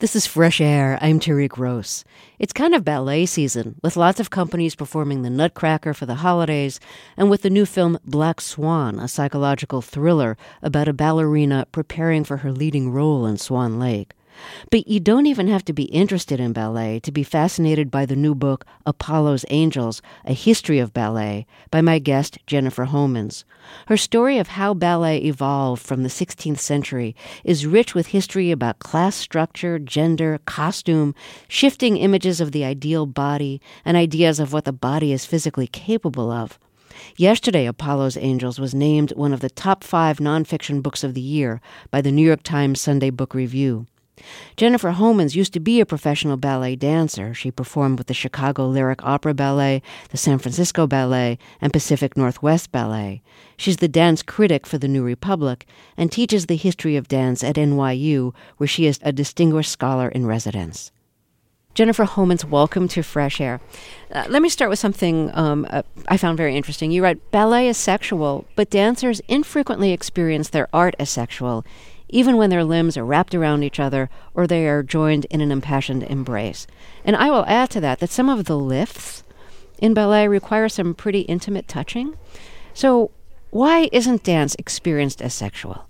This is Fresh Air. I'm Terry Gross. It's kind of ballet season, with lots of companies performing the Nutcracker for the holidays, and with the new film Black Swan, a psychological thriller about a ballerina preparing for her leading role in Swan Lake. But you don't even have to be interested in ballet to be fascinated by the new book, Apollo's Angels, A History of Ballet, by my guest, Jennifer Homans. Her story of how ballet evolved from the 16th century is rich with history about class structure, gender, costume, shifting images of the ideal body, and ideas of what the body is physically capable of. Yesterday, Apollo's Angels was named one of the top 5 nonfiction books of the year by the New York Times Sunday Book Review. Jennifer Homans used to be a professional ballet dancer. She performed with the Chicago Lyric Opera Ballet, the San Francisco Ballet, and Pacific Northwest Ballet. She's the dance critic for the New Republic and teaches the history of dance at NYU, where she is a distinguished scholar in residence. Jennifer Homans, welcome to Fresh Air. Let me start with something I found very interesting. You write, ballet is sexual, but dancers infrequently experience their art as sexual, even when their limbs are wrapped around each other or they are joined in an impassioned embrace. And I will add to that some of the lifts in ballet require some pretty intimate touching. So why isn't dance experienced as sexual?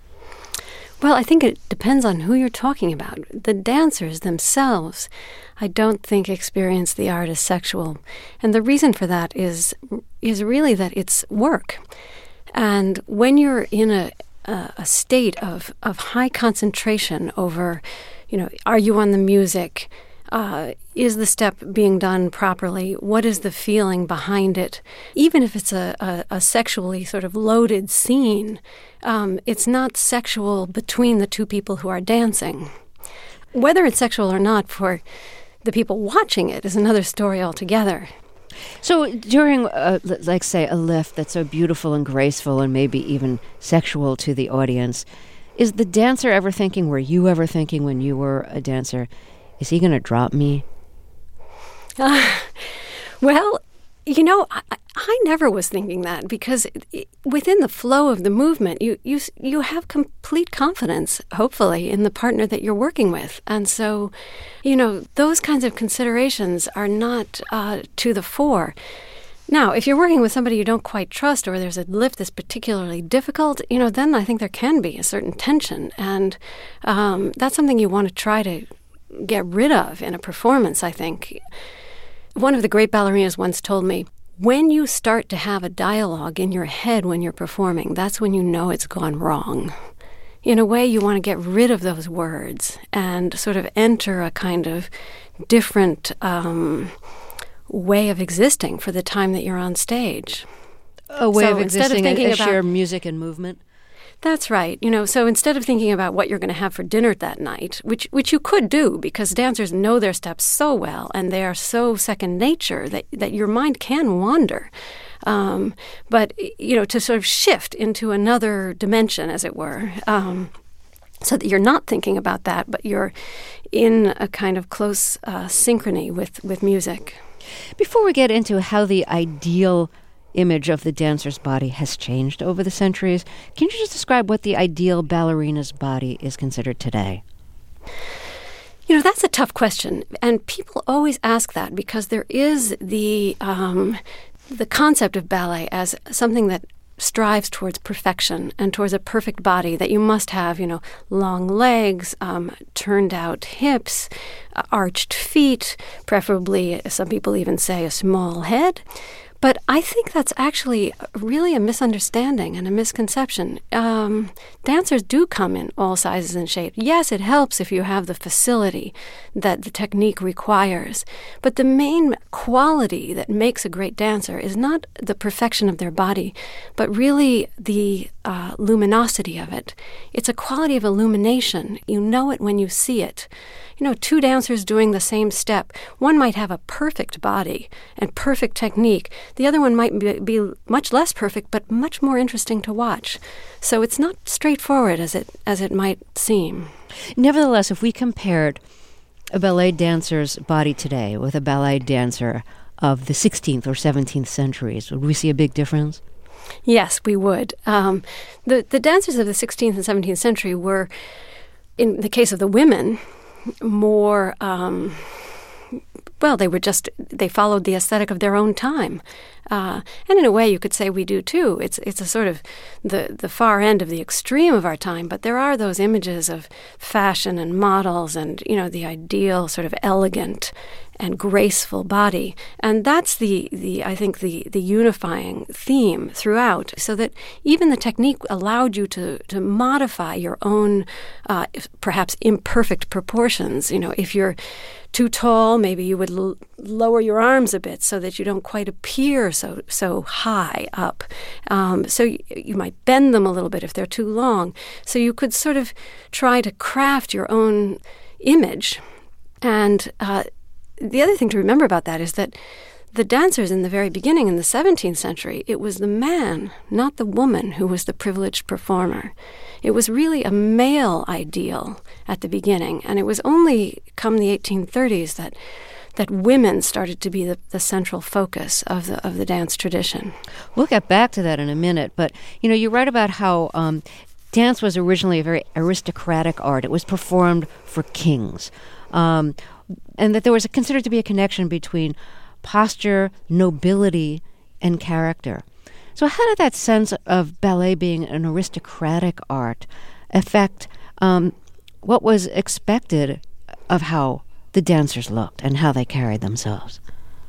Well, I think it depends on who you're talking about. The dancers themselves, I don't think experience the art as sexual. And the reason for that is really that it's work. And when you're in a state of high concentration over, are you on the music? Is the step being done properly? What is the feeling behind it? Even if it's a sexually sort of loaded scene, it's not sexual between the two people who are dancing. Whether it's sexual or not for the people watching it is another story altogether. So during, say, a lift that's so beautiful and graceful and maybe even sexual to the audience, is the dancer ever thinking, were you ever thinking when you were a dancer, is he going to drop me? Well, I never was thinking that because within the flow of the movement, you have complete confidence, hopefully, in the partner that you're working with. And so, those kinds of considerations are not to the fore. Now, if you're working with somebody you don't quite trust or there's a lift that's particularly difficult, then I think there can be a certain tension. And that's something you want to try to get rid of in a performance, I think. One of the great ballerinas once told me, when you start to have a dialogue in your head when you're performing, that's when you know it's gone wrong. In a way, you want to get rid of those words and sort of enter a kind of different way of existing for the time that you're on stage. A way of existing as sheer music and movement? That's right. So instead of thinking about what you're going to have for dinner that night, which you could do because dancers know their steps so well and they are so second nature that your mind can wander. But, to sort of shift into another dimension, as it were, so that you're not thinking about that, but you're in a kind of close synchrony with music. Before we get into how the ideal image of the dancer's body has changed over the centuries, can you just describe what the ideal ballerina's body is considered today? That's a tough question, and people always ask that because there is the concept of ballet as something that strives towards perfection and towards a perfect body, that you must have, long legs, turned out hips, arched feet, preferably, some people even say, a small head. But I think that's actually really a misunderstanding and a misconception. Dancers do come in all sizes and shapes. Yes, it helps if you have the facility that the technique requires. But the main quality that makes a great dancer is not the perfection of their body, but really the luminosity of it. It's a quality of illumination. You know it when you see it. Two dancers doing the same step, one might have a perfect body and perfect technique. The other one might be much less perfect, but much more interesting to watch. So it's not straightforward as it might seem. Nevertheless, if we compared a ballet dancer's body today with a ballet dancer of the 16th or 17th centuries, would we see a big difference? Yes, we would. The dancers of the 16th and 17th century were, in the case of the women, more, they followed the aesthetic of their own time. And in a way, you could say we do too. It's a sort of the far end of the extreme of our time, but there are those images of fashion and models and, the ideal sort of elegant and graceful body. And that's I think the unifying theme throughout, so that even the technique allowed you to modify your own perhaps imperfect proportions. If you're too tall, maybe you would lower your arms a bit so that you don't quite appear so high up. So you might bend them a little bit if they're too long. So you could sort of try to craft your own image. And the other thing to remember about that is that the dancers in the very beginning, in the 17th century, it was the man, not the woman, who was the privileged performer. It was really a male ideal at the beginning, and it was only come the 1830s that women started to be the central focus of the dance tradition. We'll get back to that in a minute, but you write about how dance was originally a very aristocratic art. It was performed for kings, and that there was considered to be a connection between posture, nobility, and character. So how did that sense of ballet being an aristocratic art affect what was expected of how the dancers looked and how they carried themselves?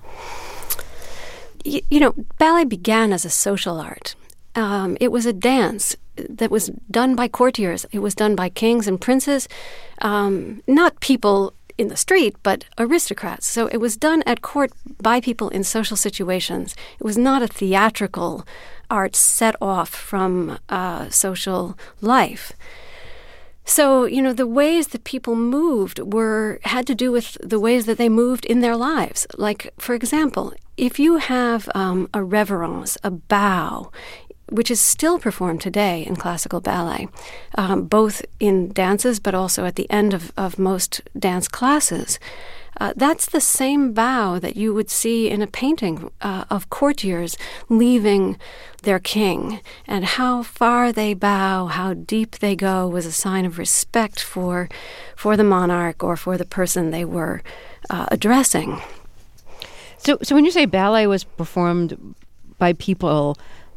Ballet began as a social art. It was a dance that was done by courtiers. It was done by kings and princes, not people in the street, but aristocrats. So it was done at court by people in social situations. It was not a theatrical art set off from social life. So, the ways that people moved had to do with the ways that they moved in their lives. Like, for example, if you have a reverence, a bow, which is still performed today in classical ballet, both in dances but also at the end of most dance classes. That's the same bow that you would see in a painting of courtiers leaving their king. And how far they bow, how deep they go was a sign of respect for the monarch or for the person they were addressing. So when you say ballet was performed by people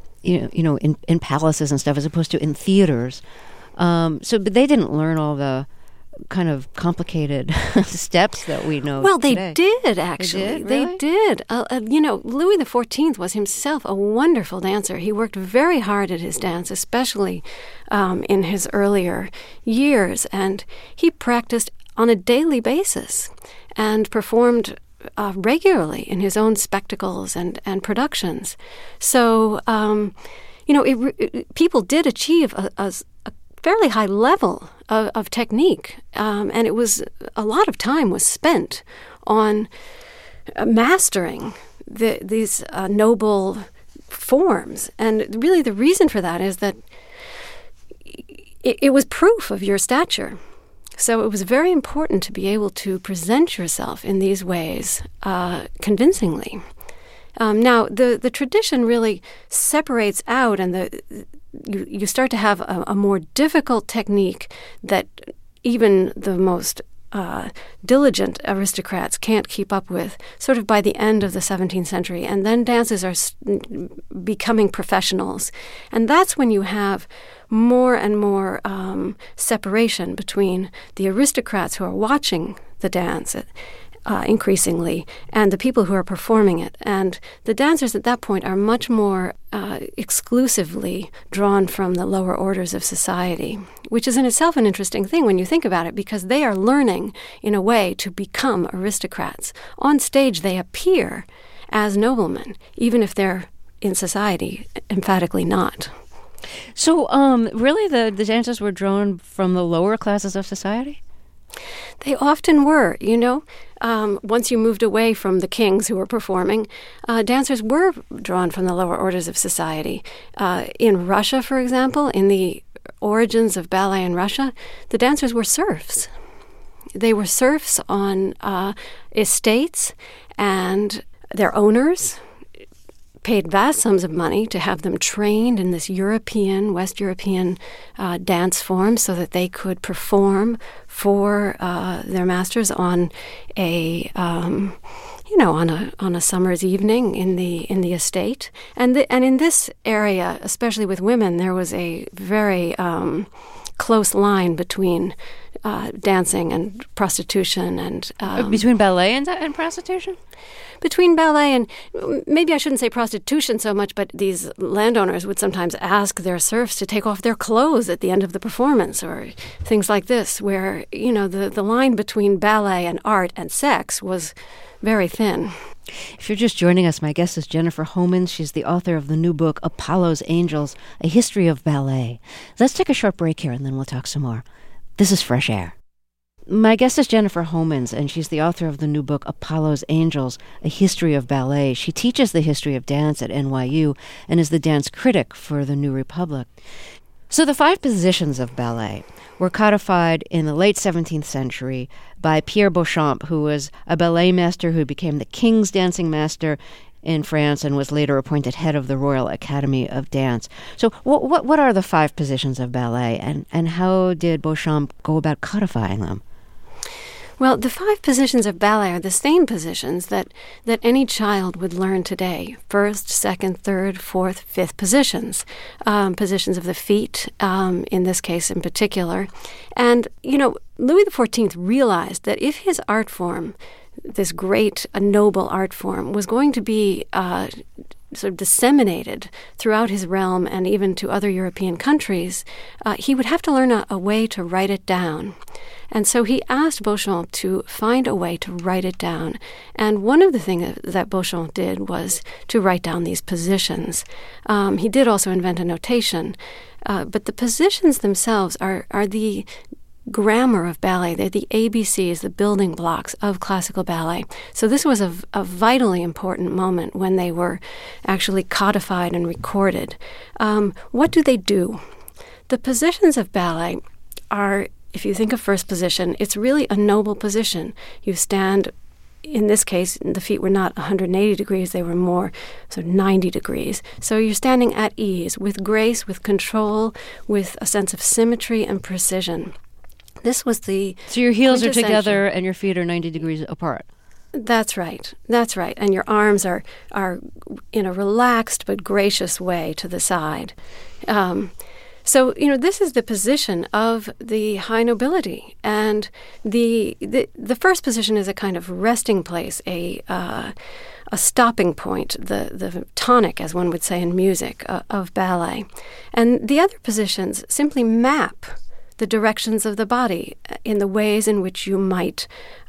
in palaces and stuff, as opposed to in theaters. But they didn't learn all the kind of complicated steps that we know. Well, today. They did, actually. They did. Louis XIV was himself a wonderful dancer. He worked very hard at his dance, especially in his earlier years. And he practiced on a daily basis and performed regularly in his own spectacles and productions. So, people did achieve a fairly high level of technique, and it was a lot of time was spent on mastering these noble forms. And really the reason for that is that it was proof of your stature. So it was very important to be able to present yourself in these ways convincingly. Now, the tradition really separates out, and you start to have a more difficult technique that even the most diligent aristocrats can't keep up with, sort of by the end of the 17th century. And then dances are becoming professionals. And that's when you have more and more separation between the aristocrats who are watching the dance increasingly and the people who are performing it. And the dancers at that point are much more exclusively drawn from the lower orders of society, which is in itself an interesting thing when you think about it, because they are learning, in a way, to become aristocrats. On stage, they appear as noblemen, even if they're in society emphatically not. So, really, the dancers were drawn from the lower classes of society? They often were, Once you moved away from the kings who were performing, dancers were drawn from the lower orders of society. In Russia, for example, in the origins of ballet in Russia, the dancers were serfs. They were serfs on estates, and their owners paid vast sums of money to have them trained in this West European dance form so that they could perform for their masters on a on a summer's evening in the estate, and in this area, especially with women, there was a very close line between dancing and prostitution, and between ballet and prostitution. Between ballet and, maybe I shouldn't say prostitution so much, but these landowners would sometimes ask their serfs to take off their clothes at the end of the performance, or things like this, where, the line between ballet and art and sex was very thin. If you're just joining us, my guest is Jennifer Homans. She's the author of the new book, Apollo's Angels, A History of Ballet. Let's take a short break here, and then we'll talk some more. This is Fresh Air. My guest is Jennifer Homans, and she's the author of the new book, Apollo's Angels, A History of Ballet. She teaches the history of dance at NYU and is the dance critic for the New Republic. So the 5 positions of ballet were codified in the late 17th century by Pierre Beauchamp, who was a ballet master who became the king's dancing master in France and was later appointed head of the Royal Academy of Dance. So what are the 5 positions of ballet, and how did Beauchamp go about codifying them? Well, the 5 positions of ballet are the same positions that any child would learn today. First, second, third, fourth, fifth positions. Positions of the feet, in this case in particular. And, Louis XIV realized that if his art form, this great, noble art form, was going to be sort of disseminated throughout his realm and even to other European countries, he would have to learn a way to write it down. And so he asked Beauchamp to find a way to write it down. And one of the things that Beauchamp did was to write down these positions. He did also invent a notation. But the positions themselves are the grammar of ballet. They're the ABCs, the building blocks of classical ballet. So this was a vitally important moment when they were actually codified and recorded. What do they do? The positions of ballet are, if you think of first position, it's really a noble position. You stand, in this case, the feet were not 180 degrees, they were more sort of 90 degrees. So you're standing at ease, with grace, with control, with a sense of symmetry and precision. This was the So your heels are together and your feet are 90 degrees apart. That's right. That's right. And your arms are in a relaxed but gracious way to the side. So, this is the position of the high nobility. And the first position is a kind of resting place, a stopping point, the tonic, as one would say in music, of ballet. And the other positions simply map the directions of the body in the ways in which you might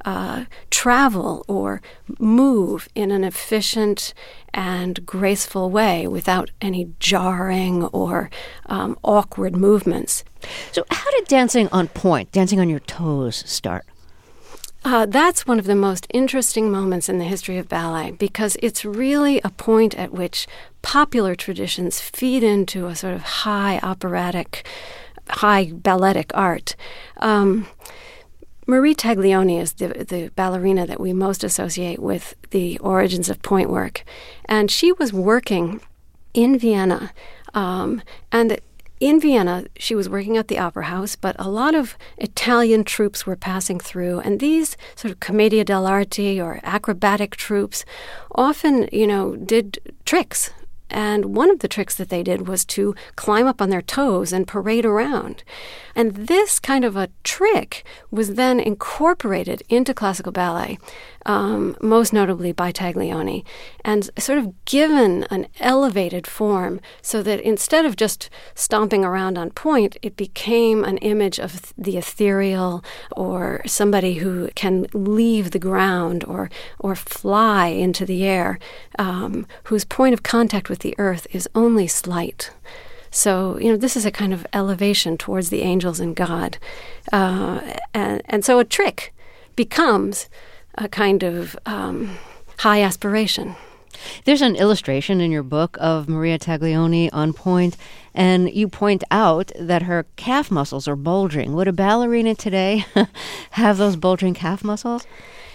travel or move in an efficient and graceful way without any jarring or awkward movements. So how did dancing on point, dancing on your toes, start? That's one of the most interesting moments in the history of ballet, because it's really a point at which popular traditions feed into a sort of high operatic, high balletic art. Marie Taglioni is the ballerina that we most associate with the origins of point work. And she was working in Vienna. And in Vienna, she was working at the Opera House, but a lot of Italian troupes were passing through. And these sort of commedia dell'arte or acrobatic troupes often, did tricks. And one of the tricks that they did was to climb up on their toes and parade around. And this kind of a trick was then incorporated into classical ballet, most notably by Taglioni, and sort of given an elevated form so that instead of just stomping around on point, it became an image of the ethereal, or somebody who can leave the ground or fly into the air, whose point of contact with the earth is only slight. So, this is a kind of elevation towards the angels and God. And so a trick becomes a kind of high aspiration. There's an illustration in your book of Maria Taglioni on point, and you point out that her calf muscles are bulging. Would a ballerina today have those bulging calf muscles?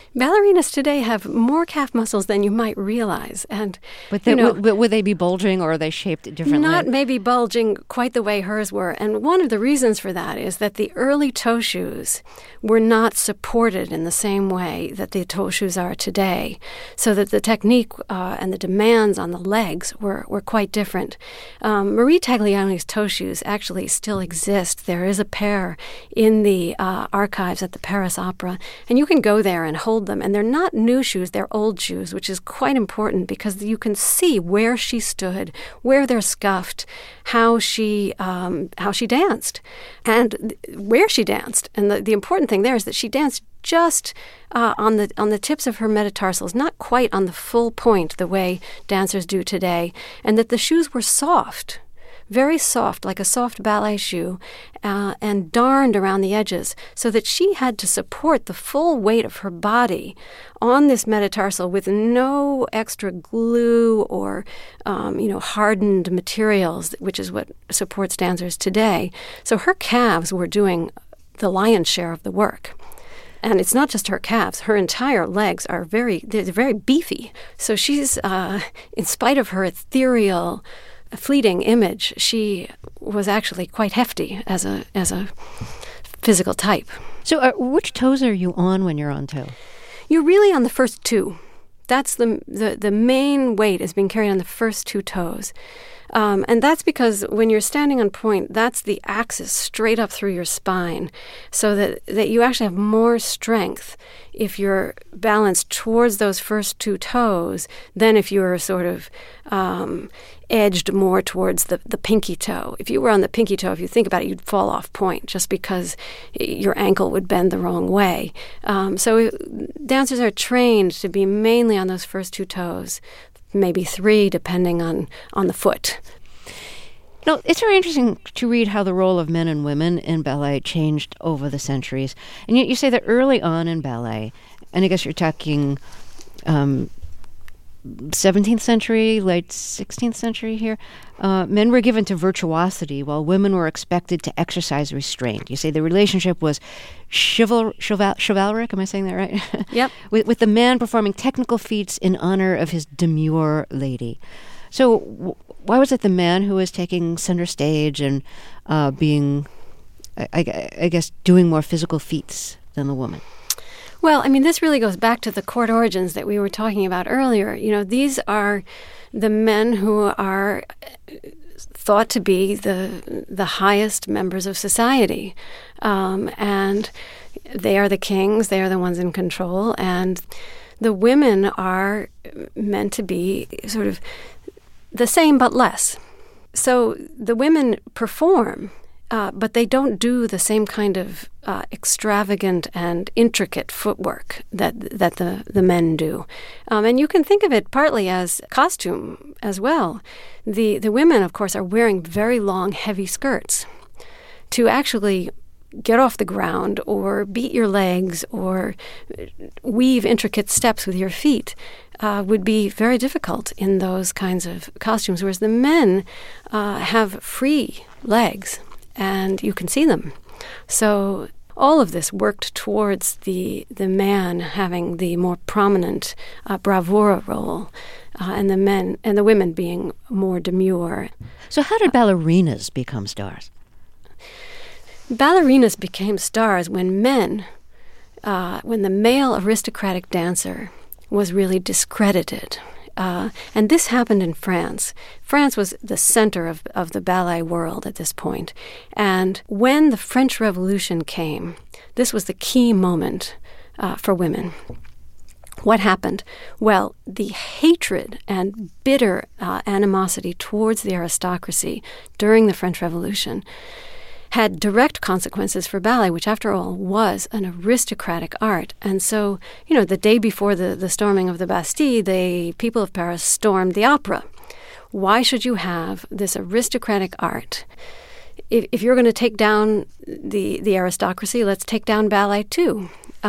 Ballerinas today have more calf muscles than you might realize. But would they be bulging, or are they shaped differently? Not maybe bulging quite the way hers were. And one of the reasons for that is that the early toe shoes were not supported in the same way that the toe shoes are today, so that the technique and the demands on the legs were quite different. Marie Taglioni's toe shoes actually still exist. There is a pair in the archives at the Paris Opera, and you can go there and hold them. And they're not new shoes, they're old shoes, which is quite important because you can see where she stood, where they're scuffed, how she danced, and where she danced. And the important thing there is that she danced just on the tips of her metatarsals, not quite on the full point the way dancers do today, and that the shoes were soft. Very soft, like a soft ballet shoe, and darned around the edges, so that she had to support the full weight of her body on this metatarsal with no extra glue or, hardened materials, which is what supports dancers today. So her calves were doing the lion's share of the work. And it's not just her calves. Her entire legs are very beefy. So she's, in spite of her ethereal, fleeting image, she was actually quite hefty as a physical type. So which toes are you on when you're on toe? You're really on the first two. That's the main weight is being carried on the first two toes. And that's because when you're standing on point, that's the axis straight up through your spine, so that you actually have more strength if you're balanced towards those first two toes than if you're sort of edged more towards the pinky toe. If you were on the pinky toe, if you think about it, you'd fall off point just because your ankle would bend the wrong way. So dancers are trained to be mainly on those first two toes, maybe three, depending on the foot. No, it's very interesting to read how the role of men and women in ballet changed over the centuries. And yet you say that early on in ballet, and I guess you're talking 17th century, late 16th century here, men were given to virtuosity while women were expected to exercise restraint. You say the relationship was chivalric, am I saying that right? Yep. with the man performing technical feats in honor of his demure lady. So why was it the man who was taking center stage and being, I guess, doing more physical feats than the woman? Well, I mean, this really goes back to the court origins that we were talking about earlier. You know, these are the men who are thought to be the highest members of society. And they are the kings, they are the ones in control, and the women are meant to be sort of the same but less. So the women perform, but they don't do the same kind of extravagant and intricate footwork that the men do. And you can think of it partly as costume as well. The women, of course, are wearing very long, heavy skirts to actually get off the ground or beat your legs or weave intricate steps with your feet. Would be very difficult in those kinds of costumes, whereas the men have free legs, and you can see them. So all of this worked towards the man having the more prominent bravura role, and the women being more demure. So how did ballerinas become stars? Ballerinas became stars when the male aristocratic dancer was really discredited. And this happened in France. France was the center of the ballet world at this point. And when the French Revolution came, this was the key moment for women. What happened? Well, the hatred and bitter animosity towards the aristocracy during the French Revolution had direct consequences for ballet, which, after all, was an aristocratic art. And so, the day before the storming of the Bastille, the people of Paris stormed the opera. Why should you have this aristocratic art? If you're going to take down the aristocracy, let's take down ballet too.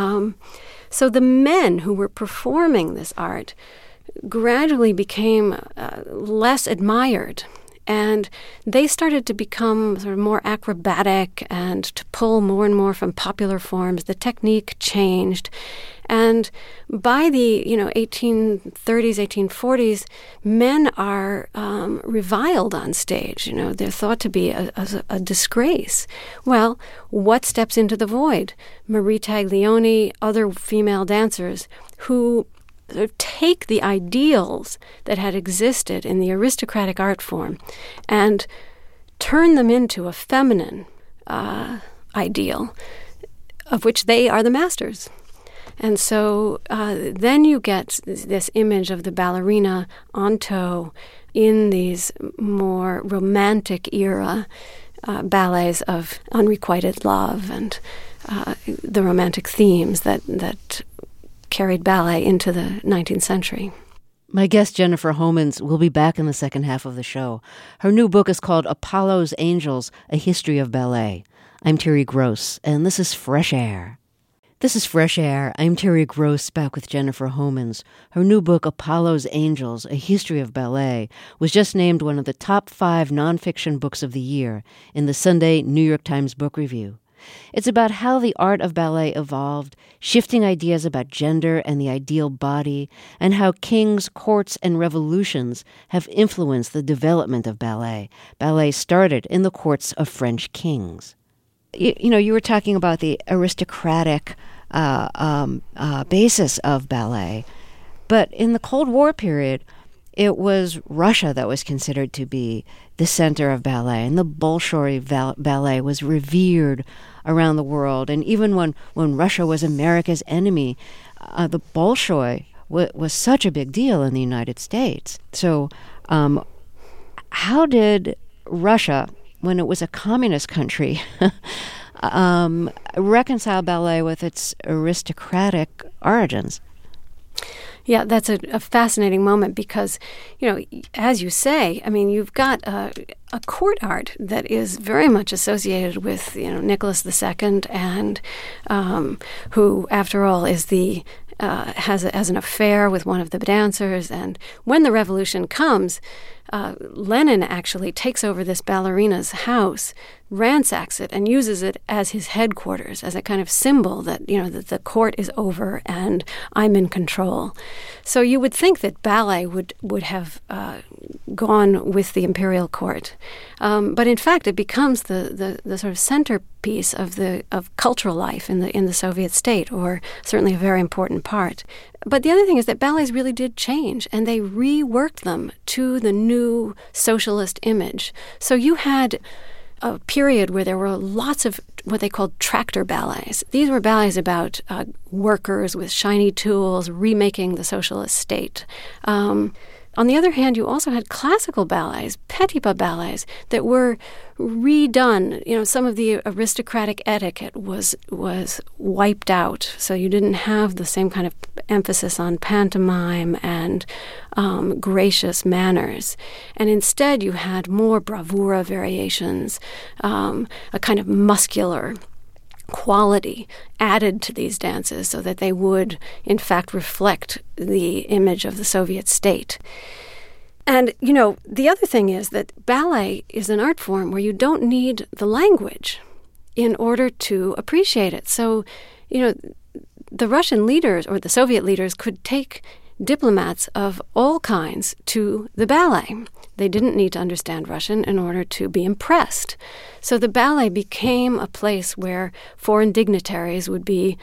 So the men who were performing this art gradually became less admired. And they started to become sort of more acrobatic and to pull more and more from popular forms. The technique changed. And by the 1830s, 1840s, men are reviled on stage. They're thought to be a disgrace. Well, what steps into the void? Marie Taglioni, other female dancers who take the ideals that had existed in the aristocratic art form and turn them into a feminine ideal of which they are the masters. And so then you get this image of the ballerina en tow in these more romantic era ballets of unrequited love and the romantic themes that carried ballet into the 19th century. My guest, Jennifer Homans, will be back in the second half of the show. Her new book is called Apollo's Angels, A History of Ballet. I'm Terry Gross, and this is Fresh Air. This is Fresh Air. I'm Terry Gross, back with Jennifer Homans. Her new book, Apollo's Angels, A History of Ballet, was just named one of the top 5 nonfiction books of the year in the Sunday New York Times Book Review. It's about how the art of ballet evolved, shifting ideas about gender and the ideal body, and how kings, courts, and revolutions have influenced the development of ballet. Ballet started in the courts of French kings. You were talking about the aristocratic basis of ballet, but in the Cold War period, it was Russia that was considered to be the center of ballet, and the Bolshoi ballet was revered around the world. And even when Russia was America's enemy, the Bolshoi was such a big deal in the United States. So how did Russia, when it was a communist country, reconcile ballet with its aristocratic origins? Yeah, that's a fascinating moment because, as you say, you've got a court art that is very much associated with, Nicholas II, and who, after all, is has an affair with one of the dancers. And when the revolution comes, Lenin actually takes over this ballerina's house, ransacks it, and uses it as his headquarters, as a kind of symbol that, that the court is over and I'm in control. So you would think that ballet would have gone with the imperial court. But in fact, it becomes the sort of centerpiece of cultural life in the Soviet state, or certainly a very important part. But the other thing is that ballets really did change, and they reworked them to the new socialist image. So you had a period where there were lots of what they called tractor ballets. These were ballets about workers with shiny tools remaking the socialist state. On the other hand, you also had classical ballets, Petipa ballets, that were redone. Some of the aristocratic etiquette was wiped out, so you didn't have the same kind of emphasis on pantomime and gracious manners. And instead, you had more bravura variations, a kind of muscular quality added to these dances so that they would, in fact, reflect the image of the Soviet state. And, the other thing is that ballet is an art form where you don't need the language in order to appreciate it. So, the Russian leaders or the Soviet leaders could take diplomats of all kinds to the ballet. They didn't need to understand Russian in order to be impressed. So the ballet became a place where foreign dignitaries would be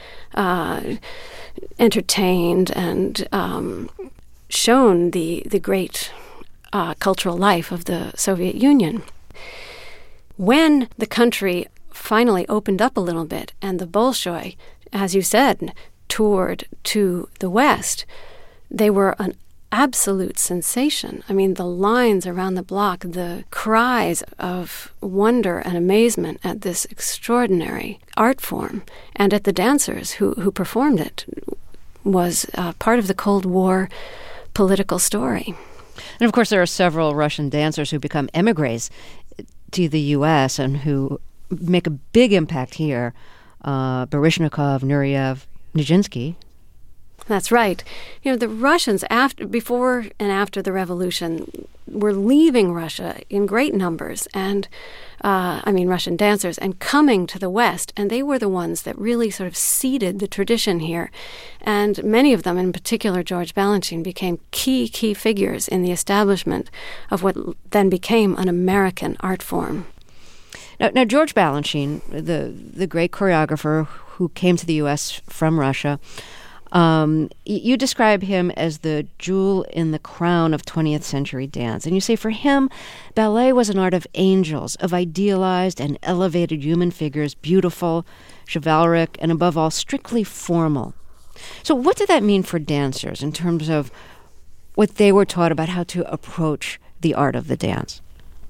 entertained and shown the great cultural life of the Soviet Union. When the country finally opened up a little bit and the Bolshoi, as you said, toured to the West, they were an absolute sensation. The lines around the block, the cries of wonder and amazement at this extraordinary art form and at the dancers who performed it was part of the Cold War political story. And of course, there are several Russian dancers who become émigrés to the U.S. and who make a big impact here. Baryshnikov, Nureyev, Nijinsky. That's right. The Russians, before and after the revolution, were leaving Russia in great numbers, and Russian dancers, and coming to the West, and they were the ones that really sort of seeded the tradition here. And many of them, in particular George Balanchine, became key figures in the establishment of what then became an American art form. Now George Balanchine, the great choreographer who came to the U.S. from Russia, you describe him as the jewel in the crown of 20th century dance. And you say for him, ballet was an art of angels, of idealized and elevated human figures, beautiful, chivalric, and above all, strictly formal. So what did that mean for dancers in terms of what they were taught about how to approach the art of the dance?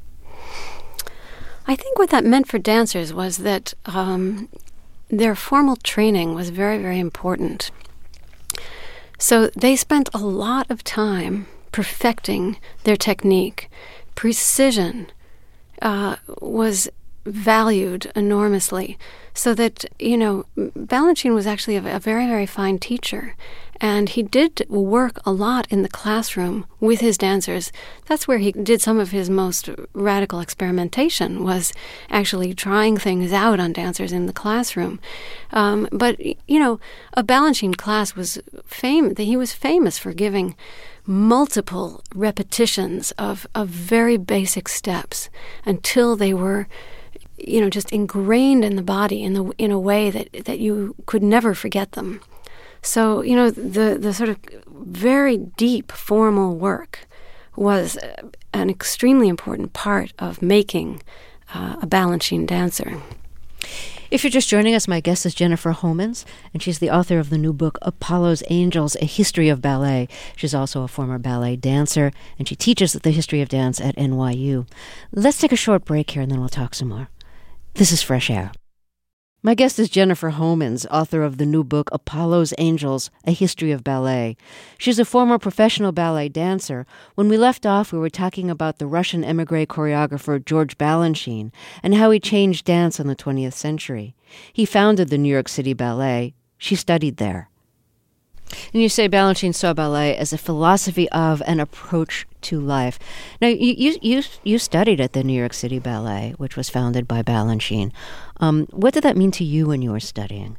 I think what that meant for dancers was that their formal training was very, very important. So they spent a lot of time perfecting their technique. Precision was valued enormously, so that, Balanchine was actually a very, very fine teacher. And he did work a lot in the classroom with his dancers. That's where he did some of his most radical experimentation, was actually trying things out on dancers in the classroom. But a Balanchine class was famous. He was famous for giving multiple repetitions of very basic steps until they were just ingrained in the body in a way that you could never forget them. So, the sort of very deep formal work was an extremely important part of making a Balanchine dancer. If you're just joining us, my guest is Jennifer Homans, and she's the author of the new book, Apollo's Angels, A History of Ballet. She's also a former ballet dancer, and she teaches the history of dance at NYU. Let's take a short break here, and then we'll talk some more. This is Fresh Air. My guest is Jennifer Homans, author of the new book, Apollo's Angels, A History of Ballet. She's a former professional ballet dancer. When we left off, we were talking about the Russian émigré choreographer George Balanchine and how he changed dance in the 20th century. He founded the New York City Ballet. She studied there. And you say Balanchine saw ballet as a philosophy of an approach to life. Now, you studied at the New York City Ballet, which was founded by Balanchine. What did that mean to you when you were studying?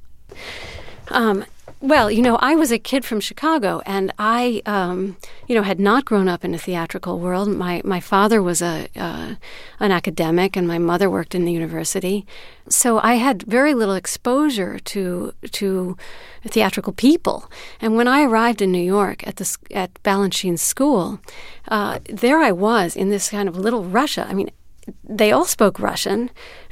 Well, I was a kid from Chicago, and I, had not grown up in a theatrical world. My father was an academic, and my mother worked in the university. So I had very little exposure to theatrical people. And when I arrived in New York at Balanchine's school, there I was in this kind of little Russia. I mean, they all spoke Russian.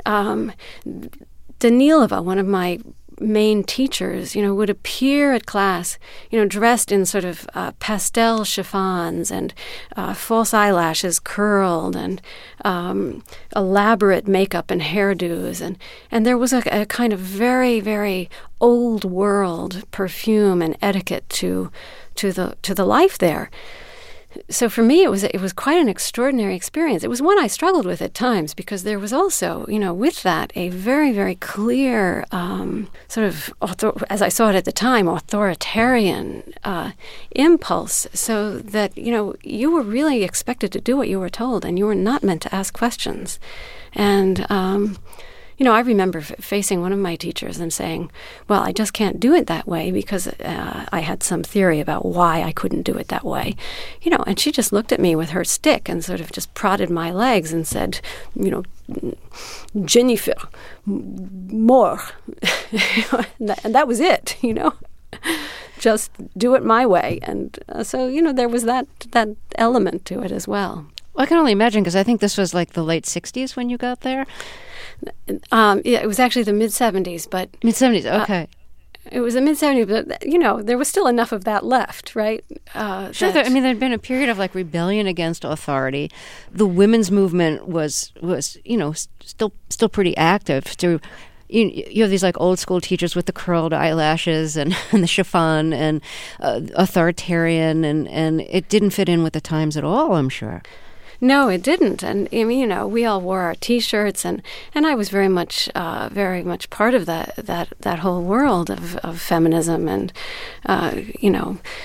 Danilova, one of my main teachers, would appear at class, dressed in sort of pastel chiffons and false eyelashes curled and elaborate makeup and hairdos. And there was a kind of very, very old world perfume and etiquette to the life there. So for me, it was quite an extraordinary experience. It was one I struggled with at times because there was also, with that, a very, very clear sort of, as I saw it at the time, authoritarian impulse. So that, you were really expected to do what you were told, and you were not meant to ask questions. And I remember facing one of my teachers and saying, well, I just can't do it that way because I had some theory about why I couldn't do it that way. And she just looked at me with her stick and sort of just prodded my legs and said, Jennifer, more. And that was it, just do it my way. And so, there was that element to it as well. Well, I can only imagine because I think this was like the late 60s when you got there. It was actually the mid-'70s, but... Mid-'70s, okay. It was the mid-'70s, but, there was still enough of that left, right? Sure, there'd been a period of, rebellion against authority. The women's movement was still pretty active. So, you have these, old-school teachers with the curled eyelashes and the chiffon and authoritarian, and it didn't fit in with the times at all, I'm sure. No, it didn't. And we all wore our T-shirts, and I was very much part of that whole world of feminism, and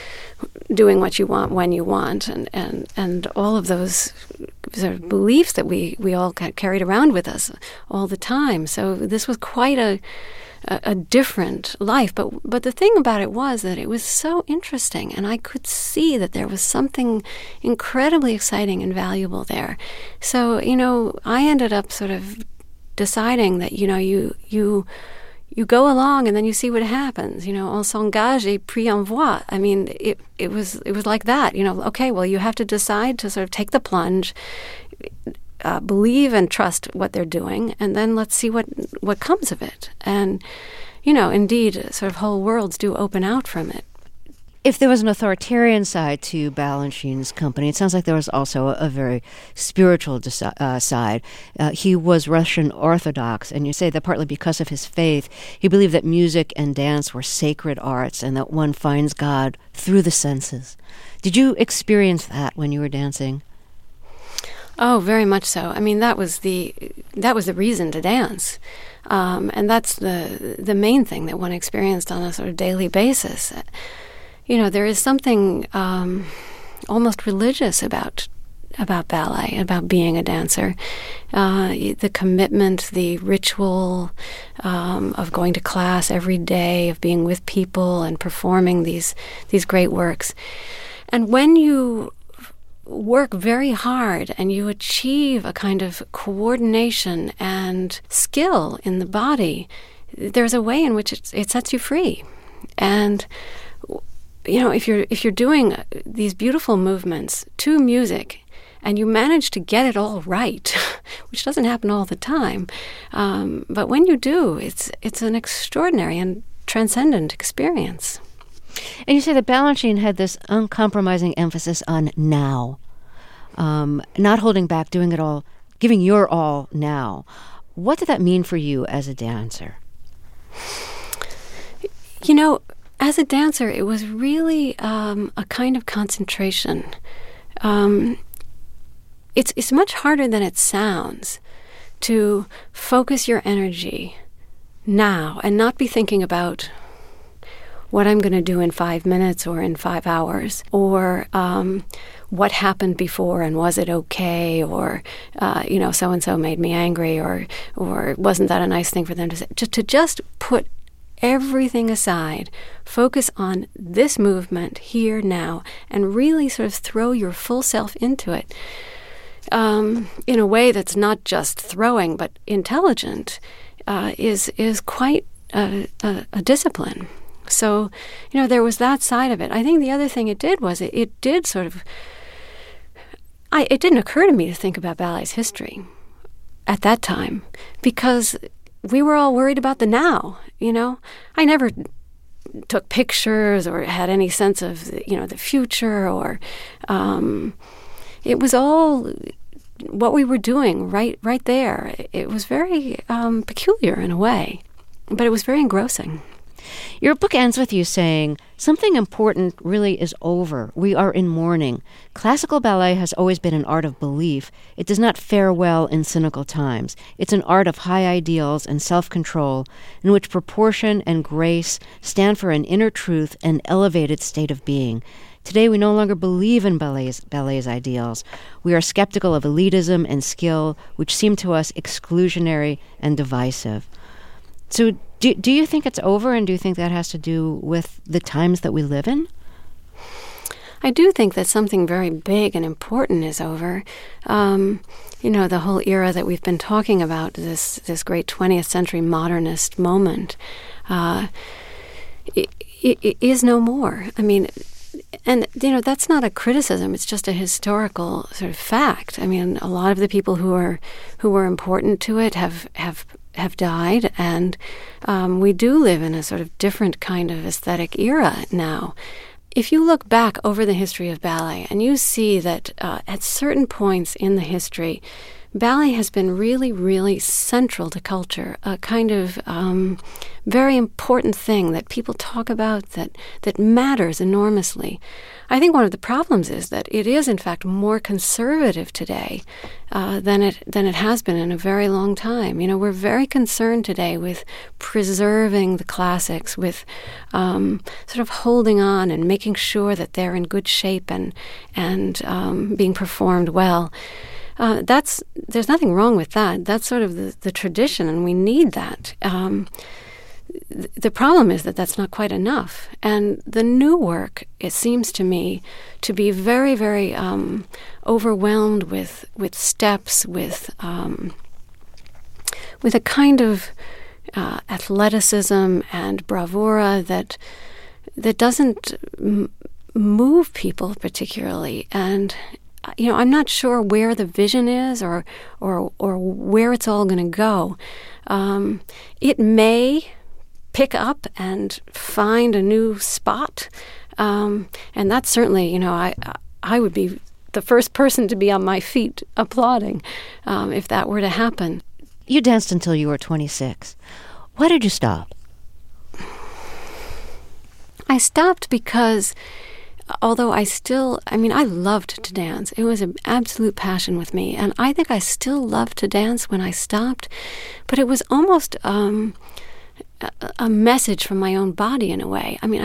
doing what you want when you want, and all of those sort of beliefs that we all carried around with us all the time. So this was quite a different life. But the thing about it was that it was so interesting, and I could see that there was something incredibly exciting and valuable there. So, I ended up sort of deciding that, you go along and then you see what happens. On s'engage et puis on voit. I mean, it was like that. Okay, well, you have to decide to sort of take the plunge, believe and trust what they're doing, and then let's see what comes of it. And, indeed, sort of whole worlds do open out from it. If there was an authoritarian side to Balanchine's company, it sounds like there was also a very spiritual side. He was Russian Orthodox, and you say that partly because of his faith, he believed that music and dance were sacred arts and that one finds God through the senses. Did you experience that when you were dancing? Oh, very much so. I mean, that was the reason to dance. And that's the main thing that one experienced on a sort of daily basis. There is something almost religious about ballet, about being a dancer. The commitment, the ritual of going to class every day, of being with people and performing these great works. And when you work very hard and you achieve a kind of coordination and skill in the body, there's a way in which it sets you free. And if you're doing these beautiful movements to music and you manage to get it all right, which doesn't happen all the time, but when you do, it's an extraordinary and transcendent experience. And you say that Balanchine had this uncompromising emphasis on now, not holding back, doing it all, giving your all now. What did that mean for you as a dancer? As a dancer, it was really a kind of concentration. It's much harder than it sounds to focus your energy now and not be thinking about what I'm going to do in 5 minutes or in 5 hours, or what happened before and was it okay, or so-and-so made me angry, or wasn't that a nice thing for them to say. To just put everything aside, focus on this movement here now, and really sort of throw your full self into it in a way that's not just throwing but intelligent, is quite a discipline. So, there was that side of it. I think the other thing it did was it did sort of, it didn't occur to me to think about ballet's history at that time, because we were all worried about the now, I never took pictures or had any sense of, the future, or it was all what we were doing right there. It was very peculiar in a way, but it was very engrossing. Your book ends with you saying, something important really is over. We are in mourning. Classical ballet has always been an art of belief. It does not fare well in cynical times. It's an art of high ideals and self-control, in which proportion and grace stand for an inner truth and elevated state of being. Today we no longer believe in ballet's ideals. We are skeptical of elitism and skill, which seem to us exclusionary and divisive. So do you think it's over, and do you think that has to do with the times that we live in? I do think that something very big and important is over. The whole era that we've been talking about, this great 20th century modernist moment, it is no more. I mean, and, that's not a criticism. It's just a historical sort of fact. I mean, a lot of the people who were important to it have died, and we do live in a sort of different kind of aesthetic era now. If you look back over the history of ballet and you see that at certain points in the history, ballet has been really, really central to culture, a kind of very important thing that people talk about that matters enormously. I think one of the problems is that it is, in fact, more conservative today than it has been in a very long time. You know, we're very concerned today with preserving the classics, with sort of holding on and making sure that they're in good shape and being performed well. There's nothing wrong with that. That's sort of the tradition, and we need that. The problem is that that's not quite enough. And the new work, it seems to me, to be very, very overwhelmed with steps, with a kind of athleticism and bravura that doesn't move people particularly. And you know, I'm not sure where the vision is or where it's all going to go. It may pick up and find a new spot, and that's certainly, you know, I would be the first person to be on my feet applauding if that were to happen. You danced until you were 26. Why did you stop? I stopped because although I loved to dance. It was an absolute passion with me, and I think I still love to dance when I stopped, but it was almost a message from my own body in a way. I mean,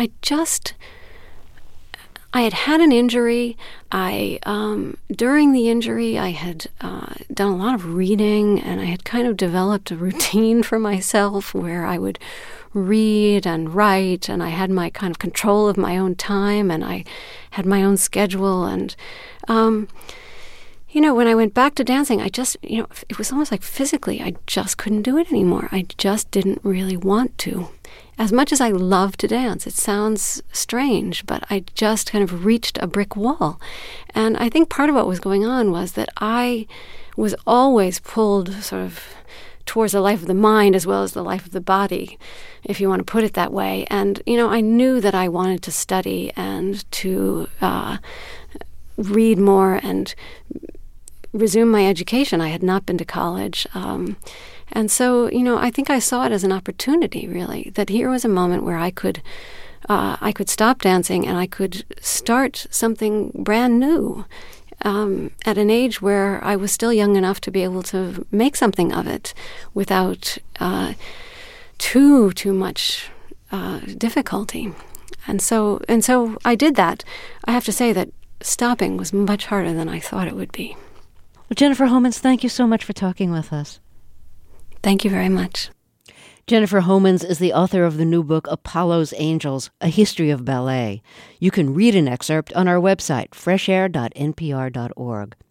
I had an injury. During the injury, I had done a lot of reading, and I had kind of developed a routine for myself where I would read and write, and I had my kind of control of my own time, and I had my own schedule. And, you know, when I went back to dancing, I just, you know, it was almost like physically, I just couldn't do it anymore. I just didn't really want to. As much as I love to dance, it sounds strange, but I just kind of reached a brick wall. And I think part of what was going on was that I was always pulled sort of towards the life of the mind as well as the life of the body, if you want to put it that way. And, you know, I knew that I wanted to study and to read more and resume my education. I had not been to college. And so, you know, I think I saw it as an opportunity, really, that here was a moment where I could stop dancing and I could start something brand new at an age where I was still young enough to be able to make something of it without too much difficulty. And so I did that. I have to say that stopping was much harder than I thought it would be. Well, Jennifer Homans, thank you so much for talking with us. Thank you very much. Jennifer Homans is the author of the new book, Apollo's Angels, A History of Ballet. You can read an excerpt on our website, freshair.npr.org.